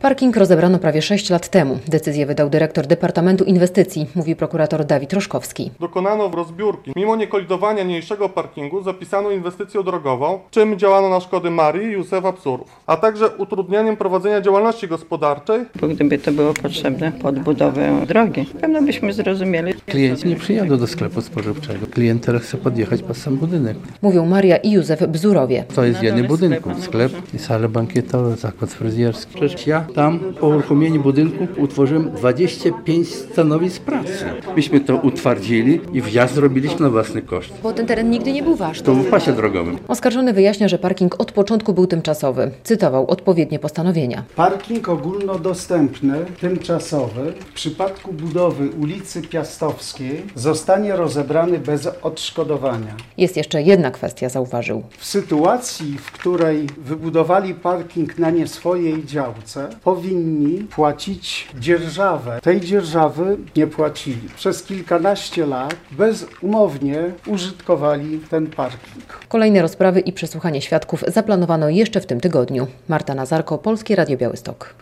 Parking rozebrano prawie 6 lat temu. Decyzję wydał dyrektor Departamentu Inwestycji, mówi prokurator Dawid Roszkowski. Dokonano rozbiórki. Mimo niekolidowania niniejszego parkingu zapisano inwestycję drogową, czym działano na szkody Marii i Józefa Psurów, a także utrudnianiem prowadzenia działalności gospodarczej. Bo gdyby to było potrzebne pod budowę drogi, pewno byśmy zrozumieli. Klienci nie przyjadą do sklepu spożywczego. Klient teraz chce podjechać pod sam budynek. Mówią Maria i Józef Bzurowie. To jest w jednym budynku. Sklep i sale bankietowe, zakład fryzjerski. Przecież ja tam po uruchomieniu budynku utworzyłem 25 stanowisk pracy. Myśmy to utwardzili i wjazd zrobiliśmy na własny koszt. Bo ten teren nigdy nie był wasz. To w pasie drogowym. Oskarżony wyjaśnia, że parking od początku był tymczasowy. Cytował odpowiednie postanowienia. Parking ogólnodostępny, tymczasowy, w przypadku budowy ulicy Piastowskiej zostanie rozebrany bez odszkodowania. Jest jeszcze jedna kwestia, zauważył. W sytuacji, w której wybudowali parking na nie swojej działce, powinni płacić dzierżawę. Tej dzierżawy nie płacili. Przez kilkanaście lat bezumownie użytkowali ten parking. Kolejne rozprawy i przesłuchanie świadków zaplanowano jeszcze w tym tygodniu. Marta Nazarko, Polskie Radio Białystok.